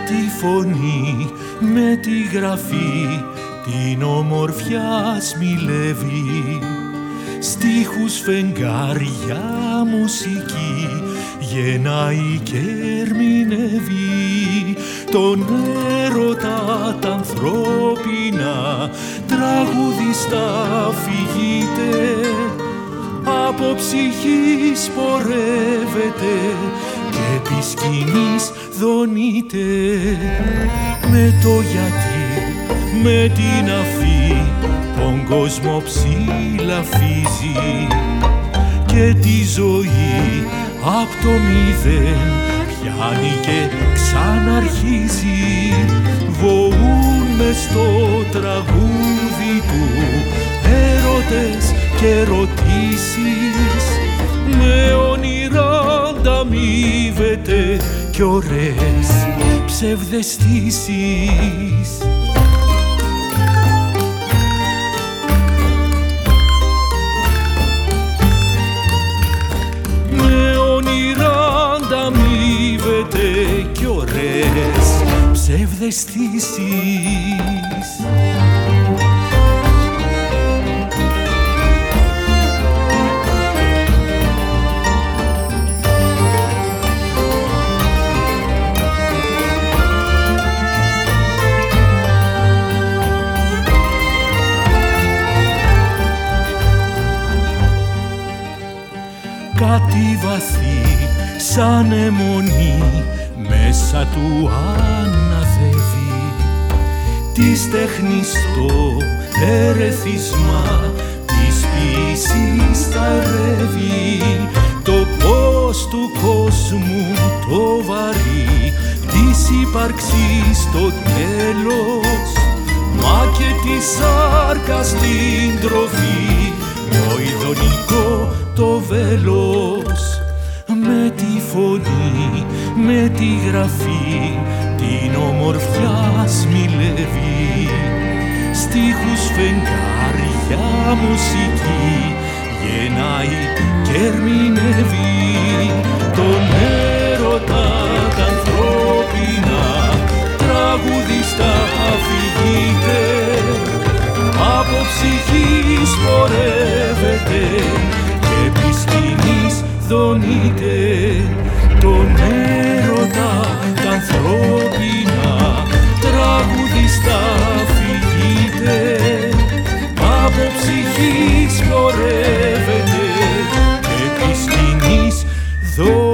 τη φωνή, με τη γραφή, την ομορφιά σμιλεύει. Στίχους, φεγγάρια, μουσική, γεννάει και ερμηνεύει τον έρωτα τα ανθρώπινα, τραγουδιστά φυγείται, από ψυχής πορεύεται και επί σκηνής δονείται. Με το γιατί, με την αφή, τον κόσμο ψηλαφίζει και τη ζωή απ' το μηδέν πιάνει και ξαναρχίζει. Βοούν μες στο τραγούδι του έρωτες και ερωτήσεις, με όνειρα ανταμείβεται κι ωραίες ψευδαισθήσεις. Με όνειρα ανταμείβεται κι ωραίες ψευδαισθήσεις. Κάτι βαθύ σαν αιμονή μέσα του αναθεύει, της τέχνης το ερεθίσμα, της ποίησης τα ρεύει, το πώς του κόσμου το βαρύ, της ύπαρξης το τέλος, μα και τη σάρκα στην τροφή, το ειδονικό το βέλος. Με τη φωνή, με τη γραφή, την ομορφιά σμιλεύει. Στίχους, φεγγάρια, μουσική, γεννάει και ερμηνεύει τον έρωτα τα ανθρώπινα, τραγουδιστά αφηγείται, από ψυχής πορεύεται και επί σκηνής δονείται. Τον έρωτα τα ανθρώπινα, τραγουδιστά αφηγείται, από ψυχής πορεύεται και επί σκηνής δονείται.